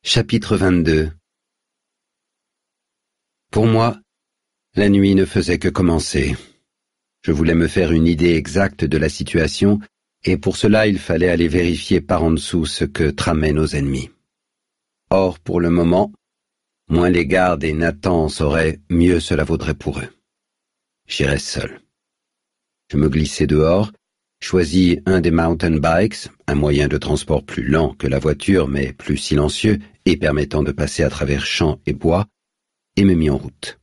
Chapitre 22. Pour moi, la nuit ne faisait que commencer. Je voulais me faire une idée exacte de la situation, et pour cela il fallait aller vérifier par en dessous ce que tramaient nos ennemis. Or, pour le moment, moins les gardes et Nathan en sauraient, mieux cela vaudrait pour eux. J'irais seul. Je me glissai dehors, choisis un des mountain bikes, un moyen de transport plus lent que la voiture mais plus silencieux et permettant de passer à travers champs et bois, et me mis en route.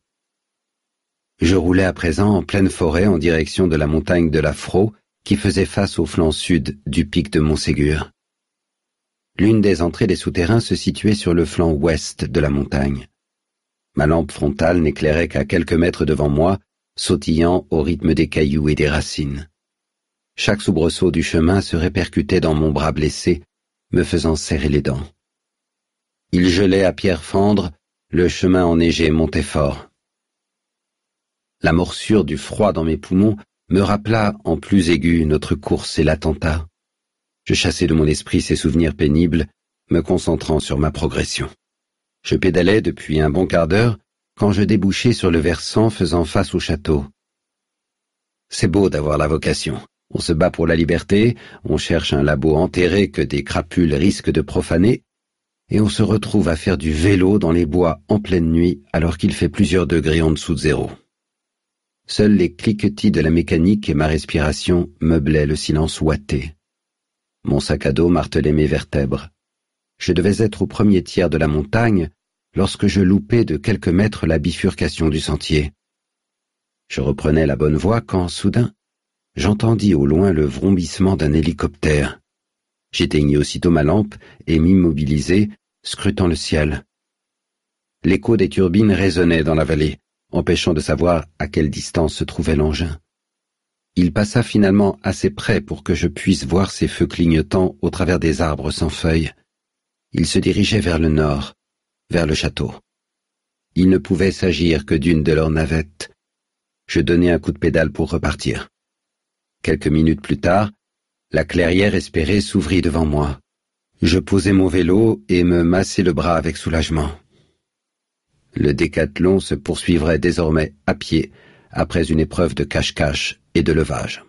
Je roulais à présent en pleine forêt en direction de la montagne de la Frau qui faisait face au flanc sud du pic de Montségur. L'une des entrées des souterrains se situait sur le flanc ouest de la montagne. Ma lampe frontale n'éclairait qu'à quelques mètres devant moi, sautillant au rythme des cailloux et des racines. Chaque soubresaut du chemin se répercutait dans mon bras blessé, me faisant serrer les dents. Il gelait à pierre fendre, le chemin enneigé montait fort. La morsure du froid dans mes poumons me rappela en plus aigu notre course et l'attentat. Je chassai de mon esprit ces souvenirs pénibles, me concentrant sur ma progression. Je pédalais depuis un bon quart d'heure quand je débouchai sur le versant faisant face au château. C'est beau d'avoir la vocation. On se bat pour la liberté, on cherche un labo enterré que des crapules risquent de profaner, et on se retrouve à faire du vélo dans les bois en pleine nuit alors qu'il fait plusieurs degrés en dessous de zéro. Seuls les cliquetis de la mécanique et ma respiration meublaient le silence ouaté. Mon sac à dos martelait mes vertèbres. Je devais être au premier tiers de la montagne lorsque je loupai de quelques mètres la bifurcation du sentier. Je reprenais la bonne voie quand, soudain, j'entendis au loin le vrombissement d'un hélicoptère. J'éteignis aussitôt ma lampe et m'immobilisai, scrutant le ciel. L'écho des turbines résonnait dans la vallée, empêchant de savoir à quelle distance se trouvait l'engin. Il passa finalement assez près pour que je puisse voir ses feux clignotants au travers des arbres sans feuilles. Il se dirigeait vers le nord, vers le château. Il ne pouvait s'agir que d'une de leurs navettes. Je donnai un coup de pédale pour repartir. Quelques minutes plus tard, la clairière espérée s'ouvrit devant moi. Je posai mon vélo et me massai le bras avec soulagement. Le décathlon se poursuivrait désormais à pied, après une épreuve de cache-cache et de levage.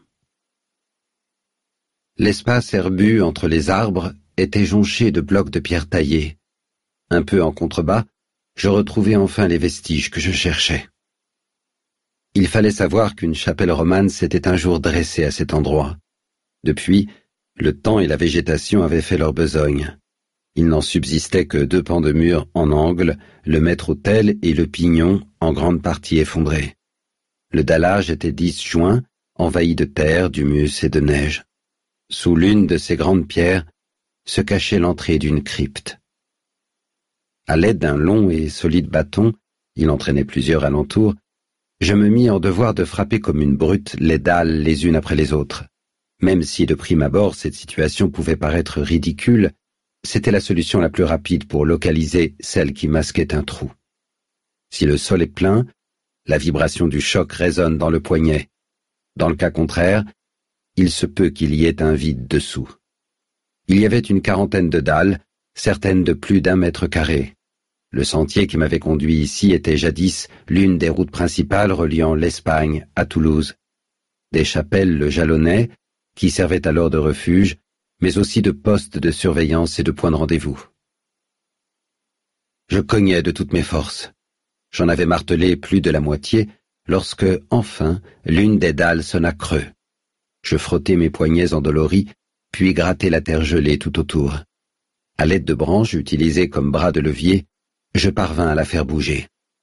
L'espace herbu entre les arbres était jonché de blocs de pierre taillés. Un peu en contrebas, je retrouvai enfin les vestiges que je cherchais. Il fallait savoir qu'une chapelle romane s'était un jour dressée à cet endroit. Depuis, le temps et la végétation avaient fait leur besogne. Il n'en subsistait que 2 pans de mur en angle, le maître-autel et le pignon en grande partie effondrés. Le dallage était disjoint, envahi de terre, d'humus et de neige. Sous l'une de ces grandes pierres se cachait l'entrée d'une crypte. À l'aide d'un long et solide bâton, il entraînait plusieurs alentours, je me mis en devoir de frapper comme une brute les dalles les unes après les autres. Même si de prime abord cette situation pouvait paraître ridicule, c'était la solution la plus rapide pour localiser celle qui masquait un trou. Si le sol est plein, la vibration du choc résonne dans le poignet. Dans le cas contraire, il se peut qu'il y ait un vide dessous. Il y avait une 40aine de dalles, certaines de plus d'1 mètre carré. Le sentier qui m'avait conduit ici était jadis l'une des routes principales reliant l'Espagne à Toulouse. Des chapelles le jalonnaient, qui servaient alors de refuge, mais aussi de poste de surveillance et de point de rendez-vous. Je cognais de toutes mes forces. J'en avais martelé plus de la moitié, lorsque, enfin, l'une des dalles sonna creux. Je frottai mes poignets endoloris, puis grattai la terre gelée tout autour. À l'aide de branches utilisées comme bras de levier, je parvins à la faire bouger.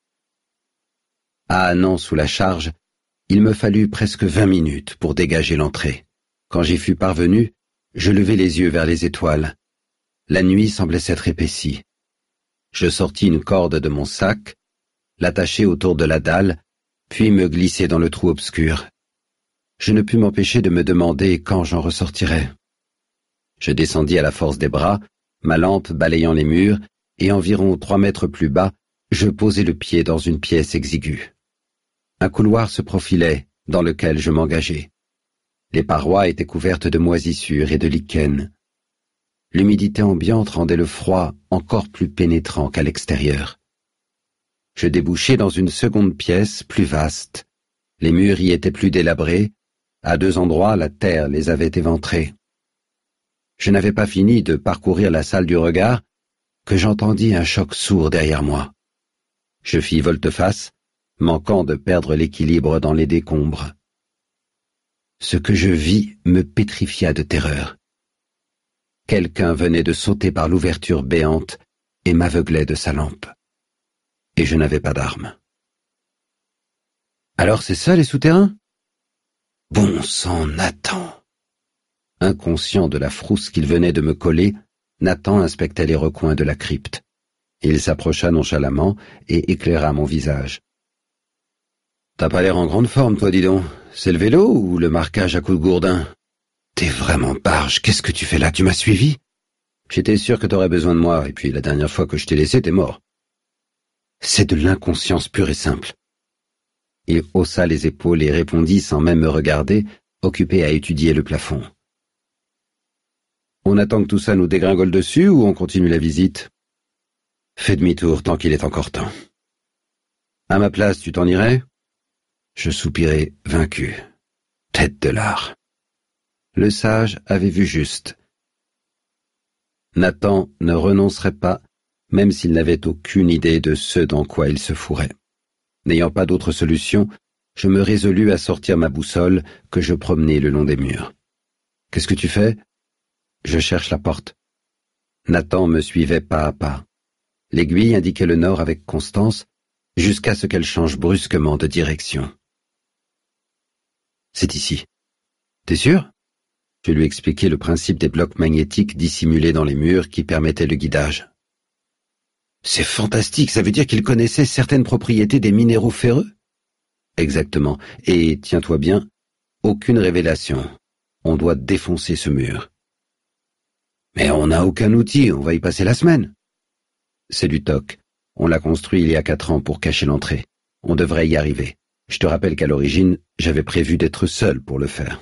Ahanant sous la charge, il me fallut presque 20 minutes pour dégager l'entrée. Quand j'y fus parvenu, je levai les yeux vers les étoiles. La nuit semblait s'être épaissie. Je sortis une corde de mon sac, l'attachai autour de la dalle, puis me glissai dans le trou obscur. Je ne pus m'empêcher de me demander quand j'en ressortirais. Je descendis à la force des bras, ma lampe balayant les murs, et environ 3 mètres plus bas, je posai le pied dans une pièce exiguë. Un couloir se profilait, dans lequel je m'engageai. Les parois étaient couvertes de moisissures et de lichens. L'humidité ambiante rendait le froid encore plus pénétrant qu'à l'extérieur. Je débouchai dans une seconde pièce, plus vaste. Les murs y étaient plus délabrés. À 2 endroits, la terre les avait éventrés. Je n'avais pas fini de parcourir la salle du regard que j'entendis un choc sourd derrière moi. Je fis volte-face, manquant de perdre l'équilibre dans les décombres. Ce que je vis me pétrifia de terreur. Quelqu'un venait de sauter par l'ouverture béante et m'aveuglait de sa lampe. Et je n'avais pas d'arme. Alors c'est ça les souterrains? Bon sang, Nathan! Inconscient de la frousse qu'il venait de me coller, Nathan inspectait les recoins de la crypte. Il s'approcha nonchalamment et éclaira mon visage. T'as pas l'air en grande forme, toi, dis donc. C'est le vélo ou le marquage à coups de gourdin? T'es vraiment barge, qu'est-ce que tu fais là? Tu m'as suivi? J'étais sûr que t'aurais besoin de moi, et puis la dernière fois que je t'ai laissé, t'es mort. C'est de l'inconscience pure et simple. Il haussa les épaules et répondit sans même me regarder, occupé à étudier le plafond. On attend que tout ça nous dégringole dessus ou on continue la visite? Fais demi-tour tant qu'il est encore temps. À ma place, tu t'en irais? Je soupirai, vaincu. Tête de lard. Le sage avait vu juste. Nathan ne renoncerait pas, même s'il n'avait aucune idée de ce dans quoi il se fourrait. N'ayant pas d'autre solution, je me résolus à sortir ma boussole que je promenais le long des murs. « Qu'est-ce que tu fais ?» ?»« Je cherche la porte. » Nathan me suivait pas à pas. L'aiguille indiquait le nord avec constance, jusqu'à ce qu'elle change brusquement de direction. « C'est ici. T'es sûr ?» Je lui expliquai le principe des blocs magnétiques dissimulés dans les murs qui permettaient le guidage. « C'est fantastique, ça veut dire qu'il connaissait certaines propriétés des minéraux ferreux ?» Exactement, et tiens-toi bien, aucune révélation. On doit défoncer ce mur. Mais on n'a aucun outil, on va y passer la semaine. C'est du toc. On l'a construit il y a 4 ans pour cacher l'entrée. On devrait y arriver. Je te rappelle qu'à l'origine, j'avais prévu d'être seul pour le faire.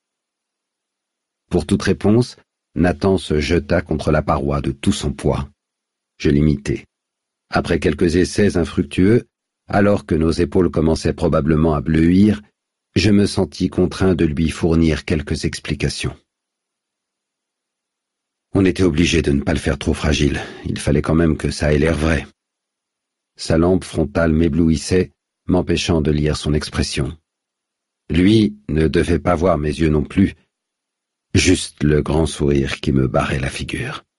Pour toute réponse, Nathan se jeta contre la paroi de tout son poids. Je l'imitai. Après quelques essais infructueux, alors que nos épaules commençaient probablement à bleuir, je me sentis contraint de lui fournir quelques explications. On était obligé de ne pas le faire trop fragile, il fallait quand même que ça ait l'air vrai. Sa lampe frontale m'éblouissait, m'empêchant de lire son expression. Lui ne devait pas voir mes yeux non plus, juste le grand sourire qui me barrait la figure.